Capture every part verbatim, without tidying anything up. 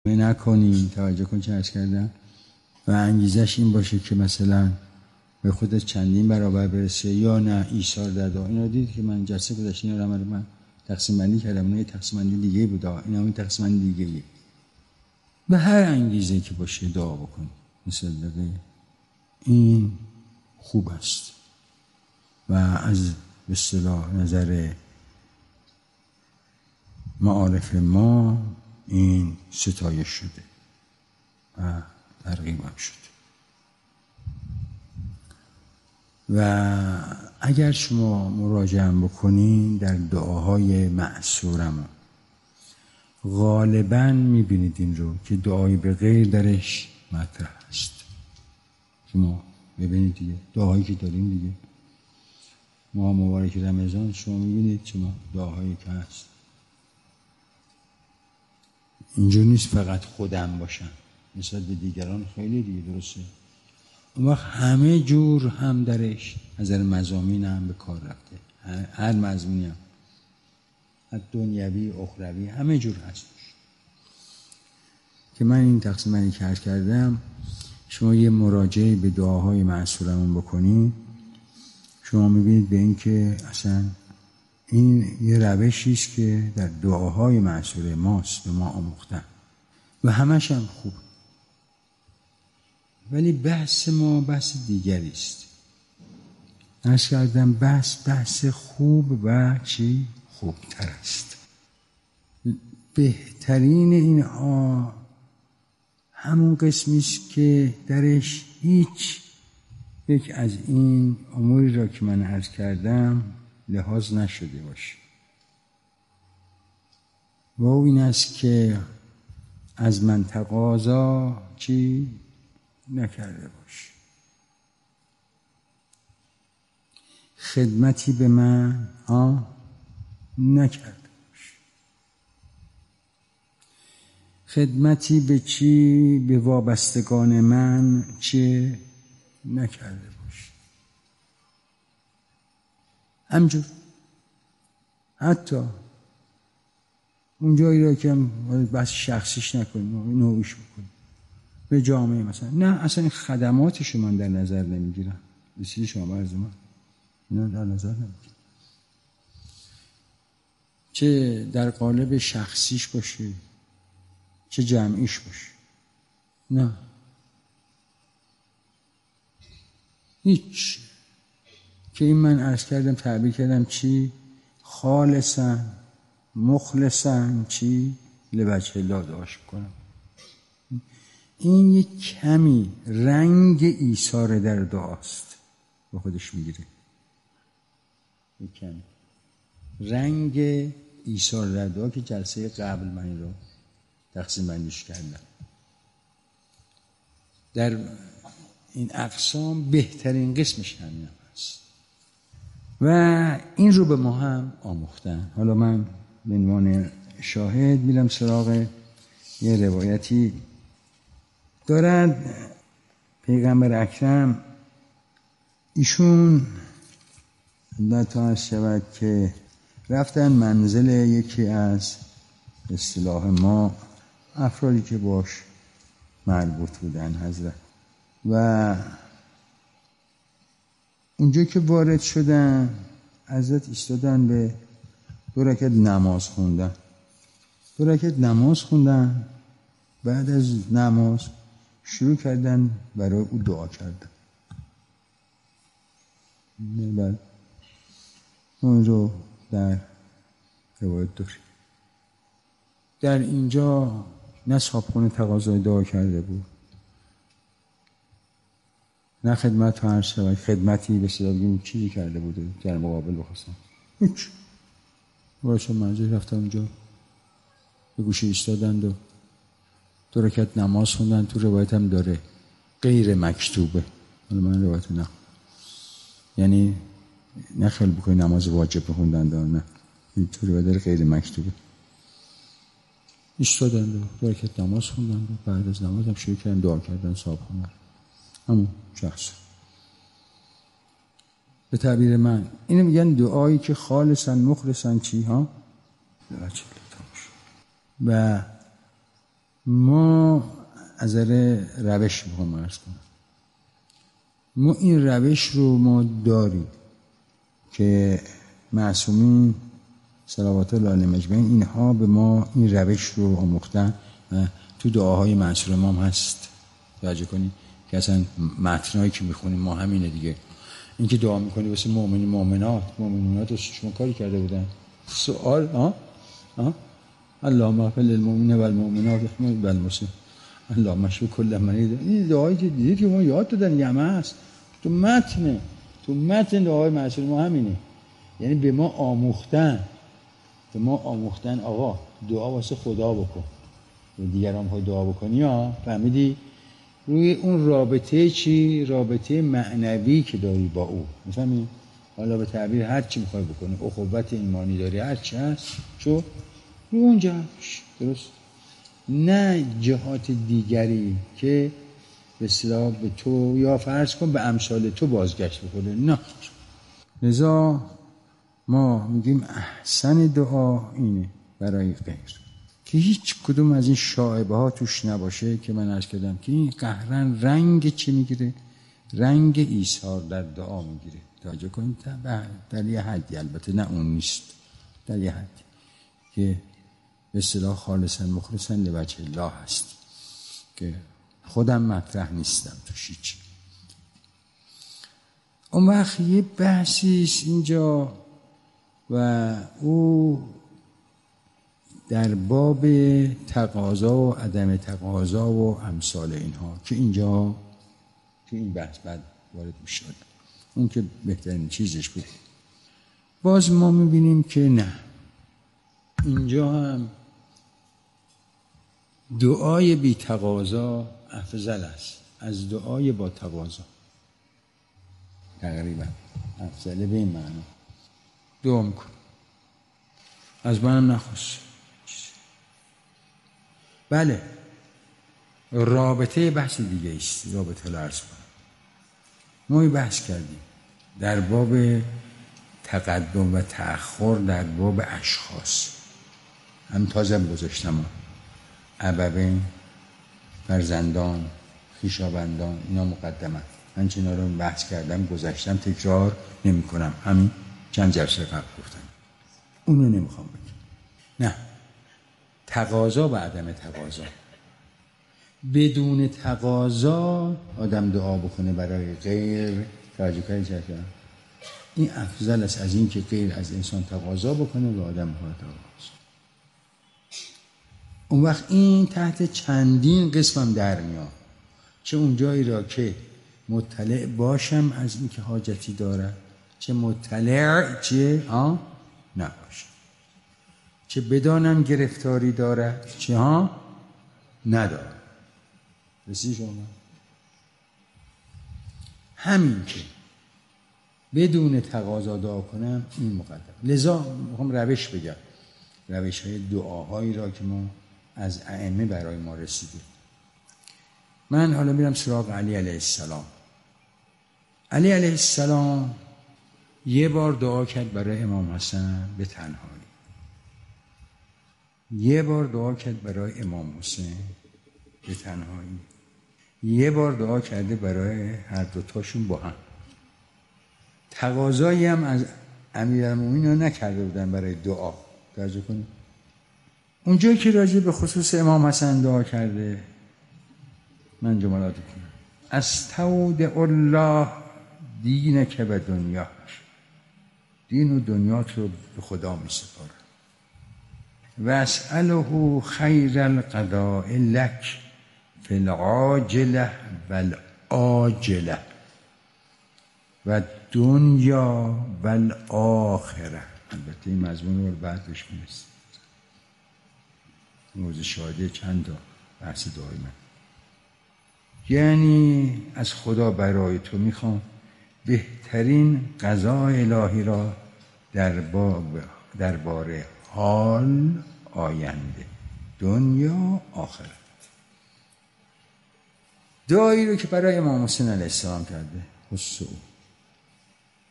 نکنین. توجه کن چه عرض کردم. و انگیزش این باشه که مثلا به خودت چندین برابر برسه یا نه ایثار در دعا. اینا دید که من جلسه گذشته اینا رو من تقسیم بندی کردم. اینا یه تقسیم بندی دیگه بود، اینا هم تقسیم بندی دیگه. به هر انگیزه که باشه دعا بکن. مثلا بگه این خوب است و از به اصطلاح نظر معارف ما این ستایش شده و ترغیب هم شده. و اگر شما مراجعه بکنین در دعاهای مأثورمون غالباً میبینید این رو که دعای به غیر درش مطرح است. شما ببینید دیگه دعاهایی که داریم دیگه، ماه مبارک رمضان شما میبینید شما دعاهایی که هست اینجور نیست فقط خودم باشن، نسبت به دیگران خیلی دیگه درسته. اون وقت همه جور هم درش نظر مضامین هم به کار رفته، هر مضمونی هم، هر دنیوی اخروی همه جور هستش که من این تقسیم بندی که عرض کردم. شما یه مراجعه به دعاهای مأثورمون بکنید، شما میبینید به این که اصلا این یه روشی است که در دعاهای مأثور ماست به ما آموختن و همش هم خوب. ولی بحث ما بحث دیگری است. عرض کردم بحث بحث خوب و چی خوبتر است. بهترین این ها همون قسمی است که درش هیچ یک از این اموری را که من عرض کردم لحاظ نشده باشه. و این است که از من تقاضا چی نکرده باش، خدمتی به من ها نکرده باش. خدمتی به چی؟ به وابستگان من چه نکرده باش. همجور حتی اون جایی را که بس شخصیش نکنیم نوعیش بکنیم به جامعه مثلا، نه اصلا این خدماتشو من در نظر نمیگیرم. بسیاری شما برز من اینا در نظر نمیگیرم، چه در قالب شخصیش باشه چه جمعیش باشه، نه هیچ. که این من عرض کردم تعبیر کردم چی؟ خالصاً مخلصاً چی؟ لوجه الله دعاش کنم. این یک کمی رنگ ایثار در دعاست به خودش میگیره. یک کمی رنگ ایثار در دعا که جلسه قبل من این رو تقسیم بندیش کردم. در این اقسام بهترین قسمش همین هست و این رو به ما هم آموختن. حالا من به عنوان شاهد میرم سراغ یه روایتی دارد پیغمبر اکرم. ایشون تا شود که رفتن منزل یکی از اصطلاح ما افرادی که باش مربوط بودن حضرت، و اونجا که وارد شدن حضرت ایستادن به دو رکعت نماز خوندن. دو رکعت نماز خوندن. بعد از نماز شروع کردن برای او دعا کردن. بعد اون رو در روایت داریم. در اینجا نه صاحبخونه تقاضای دعا کرده بود، نه خدمت هر شود خدمتی به صدا بگیم چیزی کرده بود در مقابل بخواستم هیچ. باشه منظور رفتم اونجا به گوشه ایستادند و دو رکعت نماز خوندن. تو روایت هم داره غیر مکتوبه، حالا من روایت نه یعنی نه خیلی بکنی نماز واجب خوندن دار، نه تو روایت داره غیر مکتوبه. ایستادند و دو رکعت نماز خوندن و بعد از نماز هم شروع کردن دعا کردن. صاحب خوندن همون شخص. به تعبیر من اینو میگن دعایی که خالصاً مخلصاً چی ها و ما از نظر روش بخوام عرض کنم، ما این روش رو ما داریم که معصومین صلوات الله علیهم اجمعین اینها به ما این روش رو آموختن و تو دعاهای منصور امام هست. توجه کنید که اصلا متنایی که میخونیم ما همینه دیگه. این که دعا میکنی واسه مؤمنین مؤمنات مؤمنات رو شما کاری کرده بودن سوال ها ها اللهم اغفر للمؤمنین والمؤمنات والمسلمین اللهم اشف کل مریض. این دعایی که دیدید که ما یاد دادن یمه است تو متن تو متن دعای منصور ما همینه. یعنی به ما آموختن به ما آموختن آقا دعا واسه خدا بکن و دیگران های دعا بکنی ها. فهمیدی؟ روی اون رابطه چی؟ رابطه معنوی که داری با او. میفهمی؟ حالا به تعبیر هر چی میخوای بکنی اخوت ایمانی داری هر چی هست چو رو اونجا درست، نه جهات دیگری که به اصطلاح به تو یا فرض کن به امثال تو بازگشت بکنه. نه. لذا ما میگیم احسن دعا اینه برای غیر که هیچ کدوم از این شائبه ها توش نباشه که من عرض کردم که این قهرن رنگ چی میگیره؟ رنگ ایثار در دعا میگیره. توجه کنید در یه حدی، البته نه اون نیست، در یه حدی که به اصطلاح خالصا مخلصا لوجه الله هست که خودم مطرح نیستم توش هیچ. اون وقت یه بحثیست اینجا و او در باب تقاضا و عدم تقاضا و امثال اینها که اینجا که این بحث بعد وارد میشه. اون که بهترین چیزش بود. باز ما میبینیم که نه، اینجا هم دعای بی تقاضا افضل است از دعای با تقاضا. تقریبا افضله به این معنی. دعا میکن از منم نخواست. بله رابطه بحث دیگه است. رابطه لرز کنم ما بحث کردیم در باب تقدم و تأخر در باب اشخاص. هم تازه هم گذاشتم ابوین، فرزندان، خویشاوندان، اینا مقدمه. من چینا رو بحث کردم گذاشتم، تکرار نمی کنم. همین چند جلسه قبل گفتم اونو نمیخوام بگم. نه، تقاضا و عدم تقاضا. بدون تقاضا آدم دعا بکنه برای غیر، توجه کنید چه کنم، این افضل است از این که غیر از انسان تقاضا بکنه و آدم ها تقاضا. اون وقت این تحت چندین قسمم در میاد. چه اون جایی را که مطلع باشم از این که حاجتی داره، چه مطلع چه ها نباشم، چه بدانم گرفتاری داره چه ها نداره. رسی شما همین که بدون تقاضا دعا کنم این مقدم. لذا میخوام روش بگم، روش های دعاهایی را که ما از ائمه برای ما رسیده. من حالا میرم سراغ علی علیه السلام. علی علیه السلام یه بار دعا کرد برای امام حسن به تنهایی، یه بار دعا کرد برای امام حسین به تنهایی، یه بار دعا کرده برای هر دوتاشون با هم. تقاضایی هم از امیرالمومنین نکرده بودن برای دعا. توجه کنید اون جایی که راجع به خصوص امام حسن دعا کرده، من جملات کنم: استودع الله دینک و دنیا، دین و دنیات رو به خدا می سپارم. و اسأله خیر القضاء لک فی العاجله و الآجله و دنیا و الآخره. البته این مضمون رو بعد بهش میرسیم. موضوع شاهده چند تا بحث دعای من. یعنی از خدا برای تو میخوام بهترین قضای الهی را در باب درباره حال آینده، دنیا، آخرت. دعایی رو که برای امام حسین علیه السلام کرده خصوص او: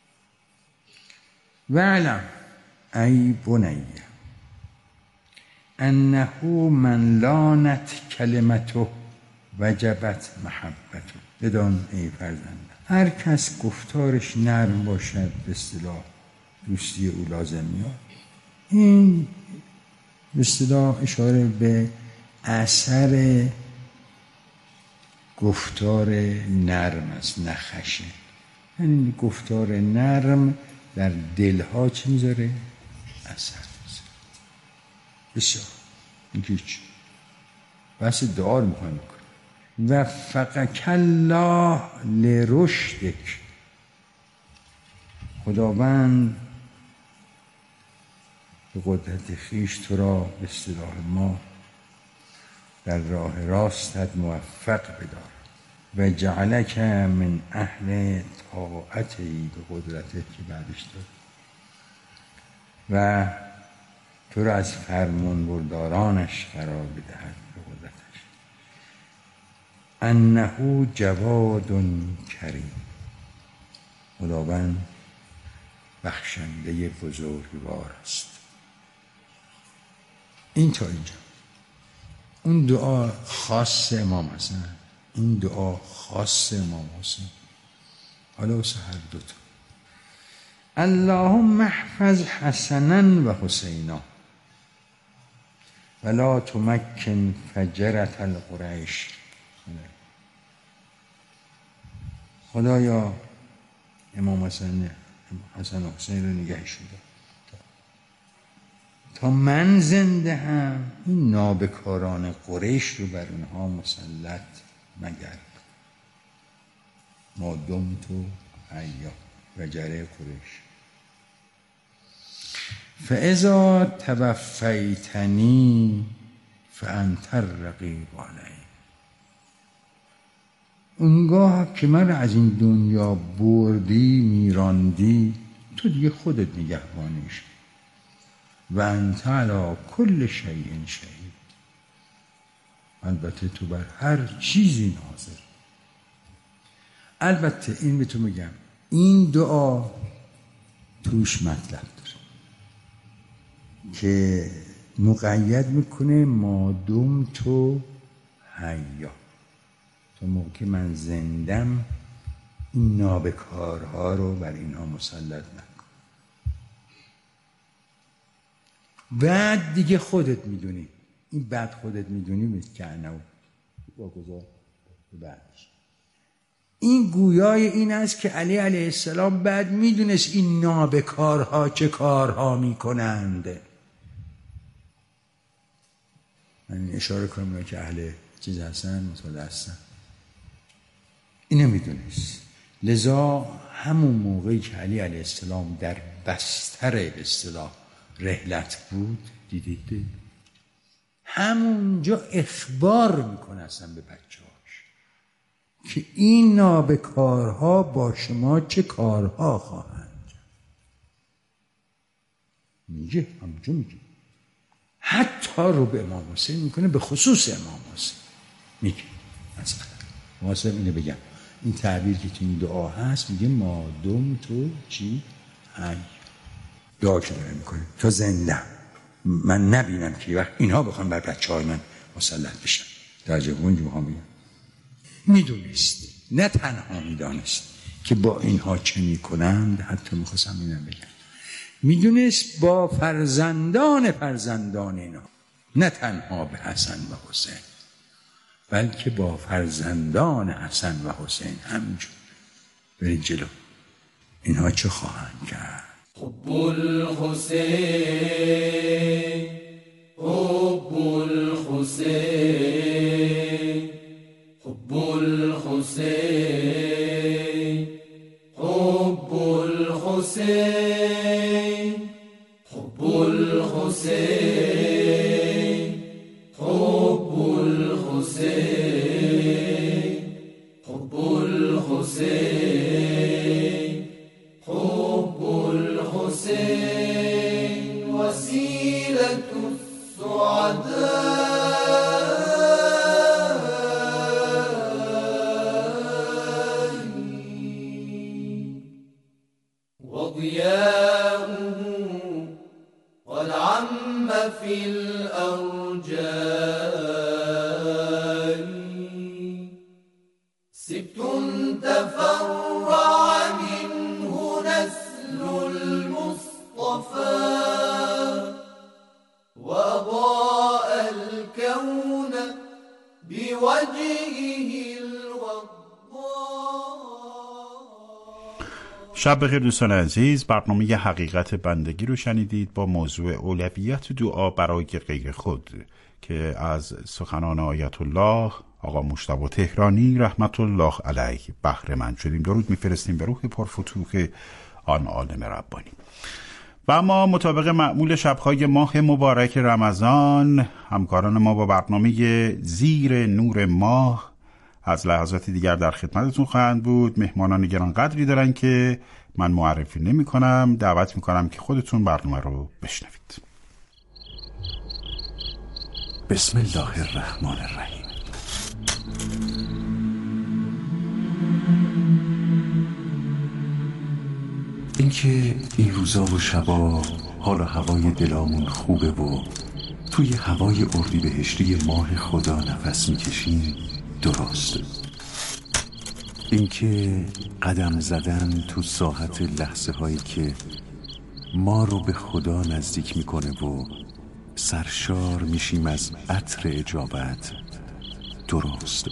و علم ای بنیه انه من لانت کلمته وجبت محبته. بدان ای فرزندم هر کس گفتارش نرم باشد به اصطلاح دوستی او لازم میاد. این به اصطلاح اشاره به اثر گفتار نرم است، نخشه. یعنی گفتار نرم در دلها چه میذاره؟ اثر میذاره. بسیار این که چی؟ بحث دعا رو میخوایم بکنیم. و فقک الله لرشدک، خداوند به قدرت خویش تو را به اصطلاح ما در راه راستت موفق بدار و جعلک من اهل طاعتی، به قدرتت که بعدش داد و تو را از فرمان بردارانش قرار بدهد به قدرتش. انه جواد کریم، خداوند بخشنده بزرگوار است. این تا اینجا. اون دعا خاص امام حسن، این دعا خاص امام حسین. حالا واسه هر دوتا. اللهم احفظ حسنا و حسینا ولا تمکن فجرة القریش. خدایا امام حسن حسن و حسین رو نگهش دار تا من زنده هم این نابکاران قریش رو بر اونها مسلط مگرد. ما دمت حیا و جره قریش. فاذا توفیتنی فانت الرقیب علی. اونگاه که من از این دنیا بردی میراندی تو دیگه خودت نگهبانیش و انت علی کل شیء شهید. البته تو بر هر چیزی ناظر. البته این به تو میگم این دعا توش مطلب داره که مقید میکنه ما دمت حیا، تا موقع که من زندم این نابکارها رو بر اینها مسلط نکن. بعد دیگه خودت میدونی، این بعد خودت میدونی میست که انو واگذار بعدش. این گویای این است که علی علیه السلام بعد میدونست این نابکارها چه کارها میکنند. من اشاره کنم که اهل چیز هستن مطالعه هستن، اینو میدونست. لذا همون موقعی که علی علیه السلام در بستر به اصطلاح رحلت بود دیدید همونجا اخبار میکنه اصلا به بچه‌هاش که این نابکارها با شما چه کارها خواهند کرد. میگه همونجا میگه حتی رو به امام حسین میکنه، به خصوص امام حسین میگه. مثلا واسه اینو بگم این تعبیر که تو این دعا هست میگه ما دم تو چی حی، دعا که داره میکنه تا زنده من نبینم که وقت اینها بخوان بر بچه های من مسلط بشن. در جواب اونجا میخوام بگم میدونست، نه تنها میدانست که با اینها چه میکنند، حتی میخواستم اینم بگم میدونست با فرزندان فرزندان اینا، نه تنها به حسن و حسین بلکه با فرزندان حسن و حسین همینجور. برید جلو اینها چه خواهند کرد. حب الحسین حب الحسین حب الحسین حب الحسین حب الحسین حب الحسین حب الحسین حب الحسین وسیلة السعداء وضياؤه قد عم في الأرض سبت تفرع منه نسل المصطفى وأضاء الكون بوجهه الوضاء. شب بخیر دوستان عزیز، برنامه حقیقت بندگی رو شنیدید با موضوع اولویت دعا برای غیر خود که از سخنان آیت الله آقا مجتبی تهرانی رحمت الله علیه بهره مند شدیم. درود میفرستیم به روح پرفتوح آن عالم ربانی. و اما مطابق معمول شبهای ماه مبارک رمضان، همکاران ما با برنامه زیر نور ماه از لحظات دیگر در خدمتتون خواهند بود. مهمانان گرانقدری دارن که من معرفی نمی کنم، دعوت می کنم که خودتون برنامه رو بشنوید. بسم الله الرحمن الرحیم. اینکه این روزا و شبا حال و هوای دلامون خوبه و توی هوای اردیبهشتی ماه خدا نفس میکشیم درست. اینکه قدم زدن تو ساحت لحظه هایی که ما رو به خدا نزدیک میکنه و سرشار میشیم از عطر اجابت درست.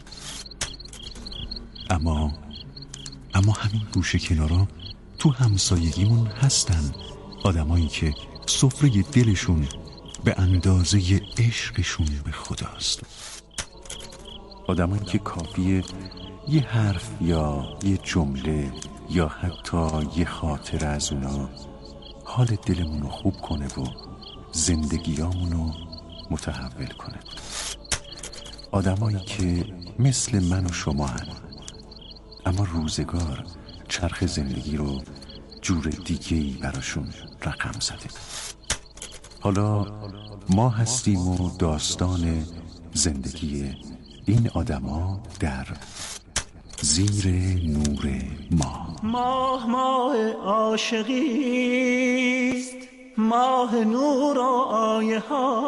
اما اما همین گوشه کنارا تو همسایگیمون هستن آدمایی که سفره دلشون به اندازه عشقشون به خداست. آدمایی که کافیه یه حرف یا یه جمله یا حتی یه خاطره از اونا حال دلمونو خوب کنه و زندگیامونو متحول کنه. آدمایی که مثل من و شما هن، اما روزگار چرخ زندگی رو جور دیگه‌ای براشون رقم زده. حالا ما هستیم و داستان زندگی این آدما در زیر نور ماه. ماه ماه عاشقیست، ماه نور و آیه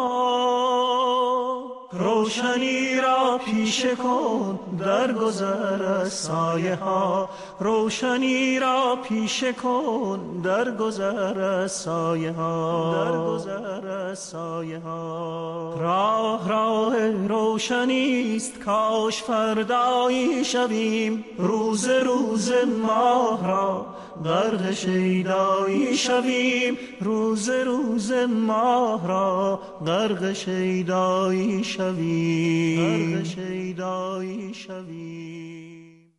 ها، روشنی را پیشه کن در گذر از سایه ها، روشنی را پیشه کن در گذر از سایه ها، در گذر از سایه ها. راه راه روشنیست، کاش فردایی شویم، روز روز ماه را غرق شیدایی شویم، روز روز ماه را غرق شیدایی شویم، غرق شیدایی شویم.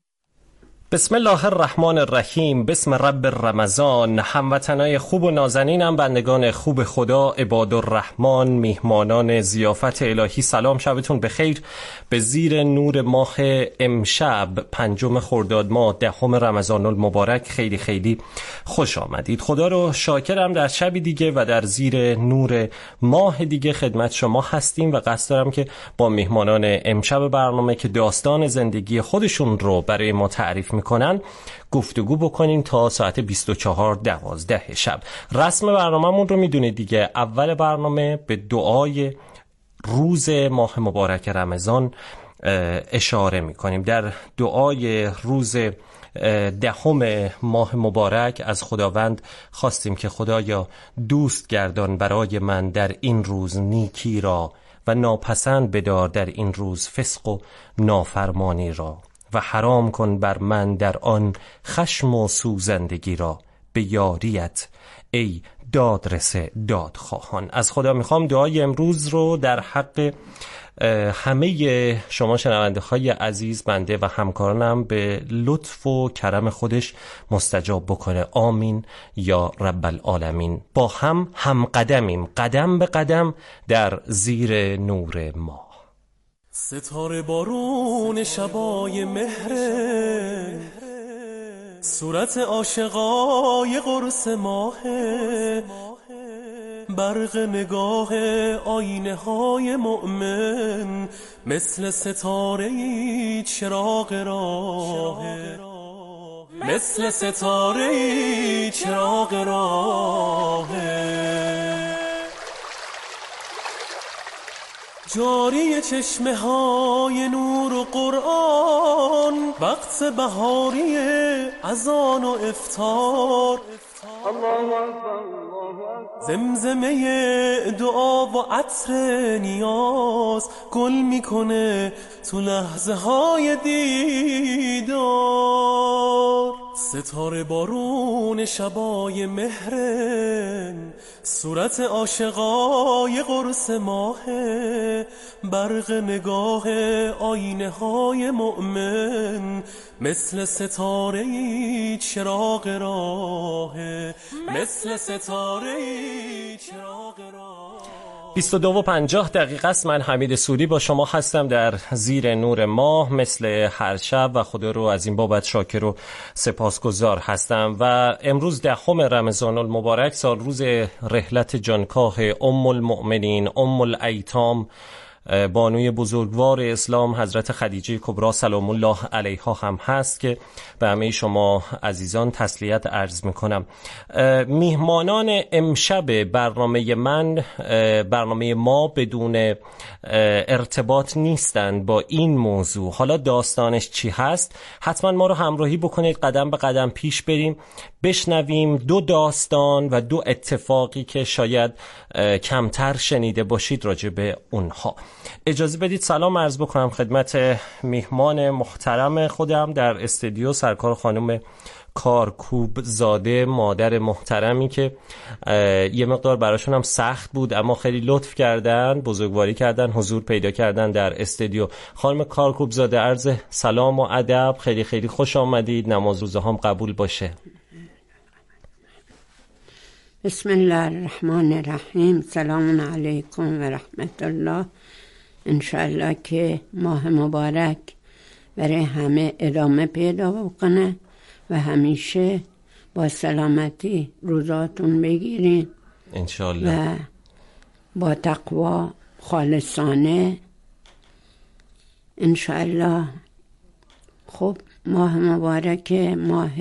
بسم الله الرحمن الرحیم. بسم رب رمضان. هموطنای خوب و نازنینم، بندگان خوب خدا، عباد الرحمن، میهمانان ضیافت الهی، سلام، شبتون بخیر. به زیر نور ماه امشب پنجم خرداد ماه دهم رمضان المبارک خیلی خیلی خوش آمدید. خدا رو شاکرم در شبی دیگه و در زیر نور ماه دیگه خدمت شما هستیم و قصد دارم که با میهمانان امشب برنامه که داستان زندگی خودشون رو برای ما تعریف میکنن گفتگو بکنیم تا ساعت بیست و چهار دوازده شب. رسم برنامه‌مون رو میدونید دیگه. اول برنامه به دعای روز ماه مبارک رمضان اشاره میکنیم. در دعای روز دهم ماه مبارک از خداوند خواستیم که خدایا دوست گردان برای من در این روز نیکی را و ناپسند بدار در این روز فسق و نافرمانی را و حرام کن بر من در آن خشم و سوزندگی را به یاریت ای دادرس دادخواهان. از خدا میخوام دعای امروز رو در حق همه شما شنونده های عزیز بنده و همکارانم به لطف و کرم خودش مستجاب بکنه. آمین یا رب العالمین. با هم هم قدمیم، قدم به قدم در زیر نور ما. ستاره بارون شبای مهره، صورت عاشقای قرص ماهه، برق نگاه آینه های مؤمن، مثل ستاره چراغ راهه، مثل ستاره چراغ راهه. جاری چشمه های نور و قرآن، وقت بهاری اذان و افطار، زمزمه دعا و عطر نیاز گل میکنه تو لحظه های دیدار. ستاره بارون شبای مهرن، صورت عاشقای قرص ماهه، برق نگاه آینه های مؤمن، مثل ستاره چراغ راهه، مثل ستاره چراغ راه. بیست و دو و پنجاه دقیقه است. من حمید سوری با شما هستم در زیر نور ماه مثل هر شب و خدا رو از این بابت شاکر و سپاسگزار هستم. و امروز دهم رمضان المبارک، سال روز رحلت جانکاه ام المؤمنین ام الایتام بانوی بزرگوار اسلام حضرت خدیجه کبری سلام الله علیها هم هست که به همه شما عزیزان تسلیت عرض میکنم. میهمانان امشب برنامه من، برنامه ما بدون ارتباط نیستند با این موضوع. حالا داستانش چی هست؟ حتما ما رو همراهی بکنید، قدم به قدم پیش بریم، بشنویم دو داستان و دو اتفاقی که شاید کمتر شنیده باشید راجع به اونها. اجازه بدید سلام عرض بکنم خدمت میهمان محترم خودم در استودیو، سرکار خانم کارکوب زاده، مادر محترمی که یه مقدار براشون هم سخت بود اما خیلی لطف کردن، بزرگواری کردن، حضور پیدا کردن در استودیو. خانم کارکوب زاده عرض سلام و ادب، خیلی خیلی خوش آمدید، نماز روزه هم قبول باشه. بسم الله الرحمن الرحیم. سلام علیکم و رحمت الله. انشاءالله که ماه مبارک برای همه ادامه پیدا بکنه و همیشه با سلامتی روزاتون بگیرین انشاءالله و با تقوا خالصانه انشاءالله. خب ماه مبارک ماه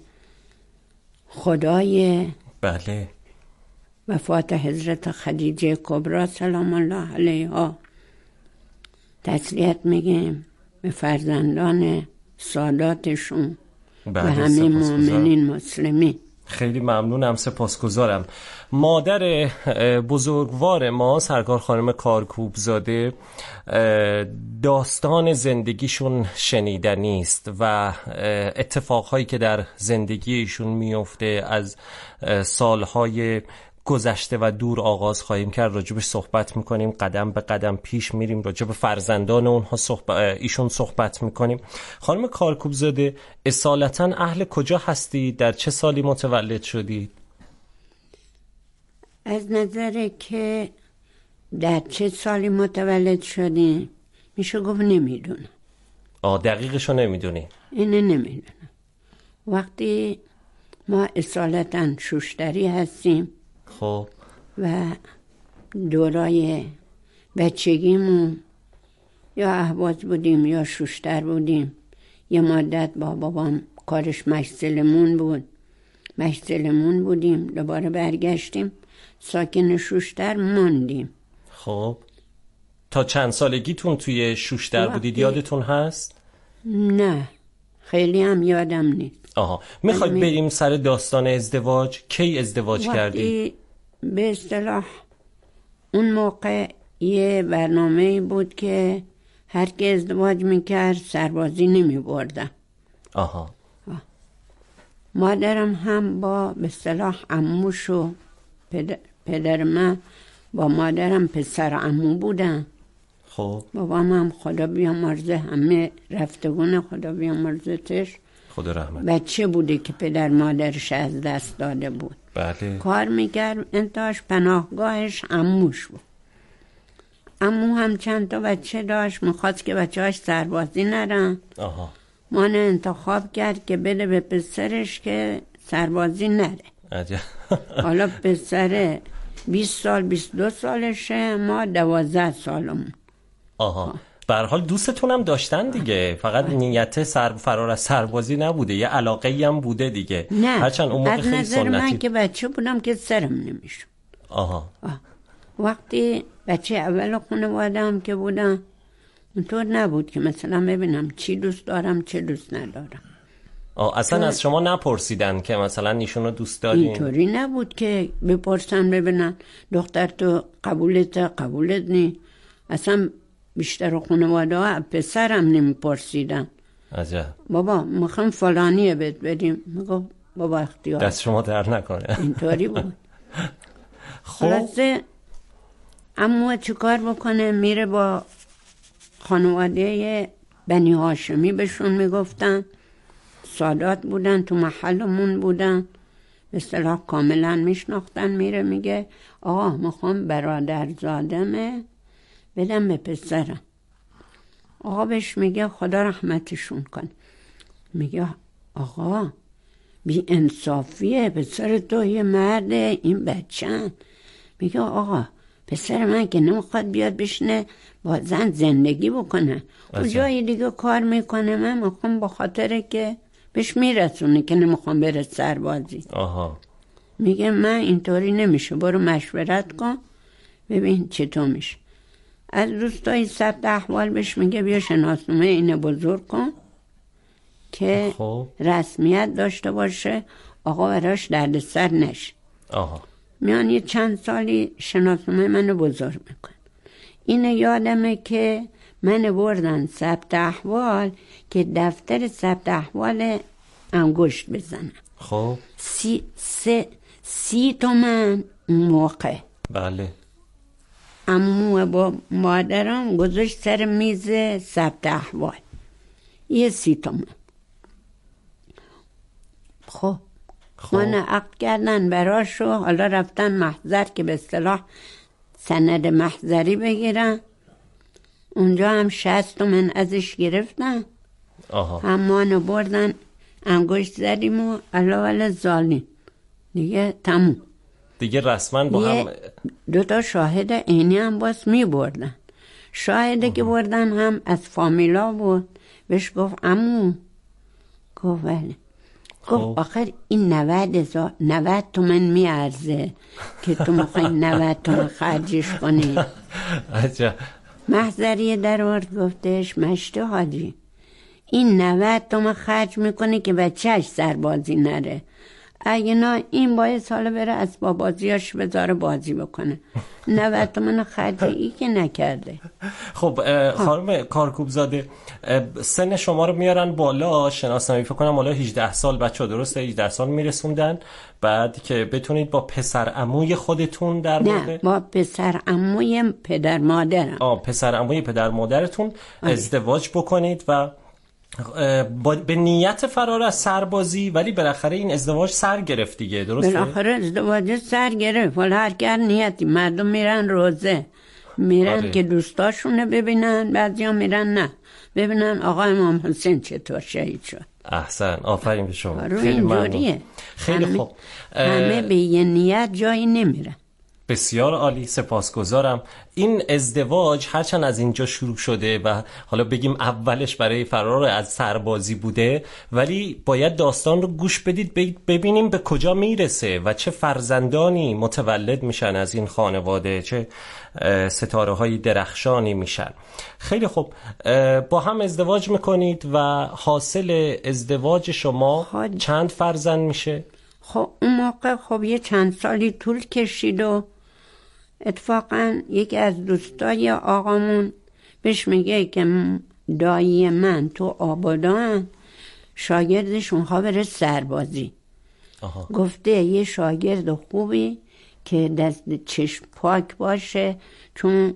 خدای بله وفات حضرت خدیجه کبری سلام الله علیها تسلیت میگیم به فرزندان ساداتشون و همه مؤمنین مسلمین. خیلی ممنونم، سپاسگزارم. مادر بزرگوار ما سرکار خانم کارکوب زاده داستان زندگیشون شنیدنی است و اتفاقهایی که در زندگیشون میفته از سالهای گذشته و دور آغاز خواهیم کرد، راجبش صحبت میکنیم، قدم به قدم پیش میریم، راجب فرزندان اونها صحبت ایشون صحبت میکنیم. خانم کارکوب زاده اصالتا اهل کجا هستی؟ در چه سالی متولد شدید؟ از نظر که در چه سالی متولد شدیم میشه گفت نمیدونم. آه دقیقشو نمیدونی؟ اینه نمیدونم. وقتی ما اصالتا شوشتری هستیم خب و دورای بچگیمون یا اهواز بودیم یا شوشتر بودیم، یه مدت با بابام کارش مشزلمون بود، مشزلمون بودیم، دوباره برگشتیم ساکن شوشتر موندیم. خب تا چند سالگیتون توی شوشتر بودید یادتون هست؟ نه خیلی هم یادم نیست. آها میخواید بریم سر داستان ازدواج؟ کی ازدواج کردی؟ به اصطلاح اون موقع یه برنامه بود که هر که ازدواج میکرد سربازی نمیبردن. آها آه. مادرم هم با به اصطلاح عموش و پدر, پدر من با مادرم پسر عمو بودن. خب بابام هم خدا بیامرزه همه رفتگون خدا بیامرزتش خدا رحمت، بچه بوده که پدر مادرش از دست داده بود. بله. کار میکرد، انتهاش پناهگاهش عموش بود. عمو هم چند تا بچه داشت، میخواست که بچه هاش سربازی نرن. آها. مانه انتخاب کرد که بده به پسرش که سربازی نره. عجب. حالا پسر بیست سال بیست و دو سالشه، ما دوازده سالمون. آها. به هر حال دوستتون هم داشتن دیگه، فقط نیت سر فرار از سربازی نبوده، یه علاقه‌ای هم بوده دیگه. نه هرچند اون موقع خیلی از نظر سنتی. من که بچه بودم که سرم نمیشون. آها. آه. وقتی بچه اول خانواده هم که بودم اونطور نبود که مثلا ببینم چی دوست دارم چه دوست ندارم. آه اصلا از شما نپرسیدن که مثلا ایشون رو دوست دارین؟ اینطوری نبود که بپرسن ببینن دختر تو قبولت قبولت نی. اصلا بیشتر خانواده ها پسرم نمیپرسیدن. عجب. بابا میخوام فلانیه بهت بدیم، میگو بابا اختیار. دست شما در نکنه. اینطوری بود. خلاصه عمو چی کار بکنه؟ میره با خانواده بنی هاشمی، بهشون میگفتن، سادات بودن، تو محلمون بودن، به اصطلاح کاملا میشناختن. میره میگه آقا میخوام برادرزادمه بدم به پسرم. آقا بهش میگه خدا رحمتشون کن. میگه آقا بی انصافیه، پسر تو یه مرده، این بچه‌ن. میگه آقا پسر من که نمیخواد بیاد بشینه با زن زندگی بکنه و جای دیگه کار میکنه، من میخوام با خاطر که بهش میرسونه که نمیخوام بره سربازی. آها. میگه من اینطوری نمیشه، برو مشورت کن ببین چطور میشه. از دوستای ثبت احوال بهش میگه بیا شناسنامه اینو بزرگ کن که خب. رسمیت داشته باشه، آقا براش دردسر نشه. آها. میان یه چند سالی شناسنامه منو بزرگ میکن. اینو یادمه که من بردن ثبت احوال که دفتر ثبت احوال انگشت بزنم. خب سی, سی, سی تومن اون موقع. بله. عمو با مادرم گذاشت سر میز ثبت احوال یه سی تومن. خب من عقد کردن براشو، حالا رفتن محضر که به اصطلاح سند محضری بگیرن. اونجا هم شصت تومن ازش گرفتن. آها. همانو بردن انگشت زدیم و علاوه زالین دیگه تموم. دیگه رسما با هم دوتا شاهد عینی هم باز می بردن. شاهده که بردن هم از فامیلا بود. بهش گفت عمو، گفت ولی گفت آخر این نود هزار نود تومن می ارزه که تو میخوای نود تومن خرجش کنی. عجب. محضریه در آورد گفتش مشته حاجی این نود تومن خرج میکنه که بچهش سربازی نره، اگه نه این باید ساله بره از بابازیاش بذاره بازی بکنه. نود تومن خرجی ای که نکرده. خب خانم کارکوبزاده، سن شما رو میارن بالا، شناسنامه فکر کنم بالا هجده سال بچه، درسته؟ هجده سال میرسوندن بعد که بتونید با پسر عموی خودتون در مورد نه با پسر عموی پدر مادرم آه پسر عموی پدر مادرتون آه. ازدواج بکنید و با به نیت فرار از سربازی، ولی بالاخره این ازدواج سر گرفت دیگه، درسته؟ بالاخره ازدواج سر گرفت. ولی هر کار نیتی، مردم میرن روزه، میرن آره. که دوستاشونه ببینن، بعضیا میرن نه ببینن آقا امام حسین چطور شهید شد. احسن، آفرین به شما. خیلی ممنون. خیلی خوب. همه به یه نیت جایی نمیرن. بسیار عالی، سپاسگزارم. این ازدواج هرچند از اینجا شروع شده و حالا بگیم اولش برای فرار از سربازی بوده، ولی باید داستان رو گوش بدید ببینیم به کجا میرسه و چه فرزندانی متولد میشن از این خانواده، چه ستاره های درخشانی میشن. خیلی خوب، با هم ازدواج میکنید و حاصل ازدواج شما خود. چند فرزند میشه؟ خب اون موقع خب یه چند سالی طول کشید و اتفاقا یکی از دوستای آقامون بهش میگه که دایی من تو آبادان شاگردشون ها بره سربازی. آها. گفته یه شاگرد خوبی که دست چشم پاک باشه، چون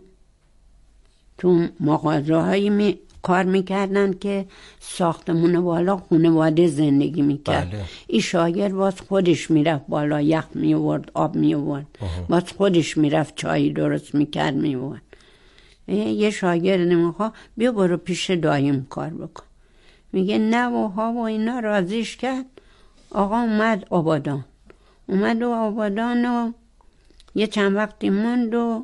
تو مغازه هایی می کار میکردن که ساختمون بالا خانواده زندگی میکرد. بله. این شاگرد باز خودش میرفت بالا یخ میورد، آب میورد، باز خودش میرفت چای درست میکرد میورد. یه شاگرد نمیخواه بیا برو پیش دایم کار بکن. میگه نه و ها و اینا راضیش کرد. آقا اومد آبادان اومد و آبادان و یه چند وقتی موند و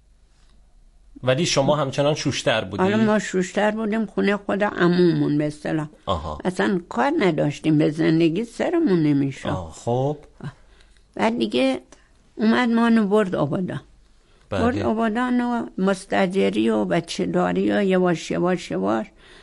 ولی شما همچنان شوشتر بودی؟ حالا ما شوشتر بودیم، خونه خود عمومون به اصطلاح. اصلا کار نداشتیم، به زندگی سرمون نمیشه. خب بعد دیگه اومد مانو برد آبادان. برد آبادان و مستجری و بچه داری و یواش یواش یواش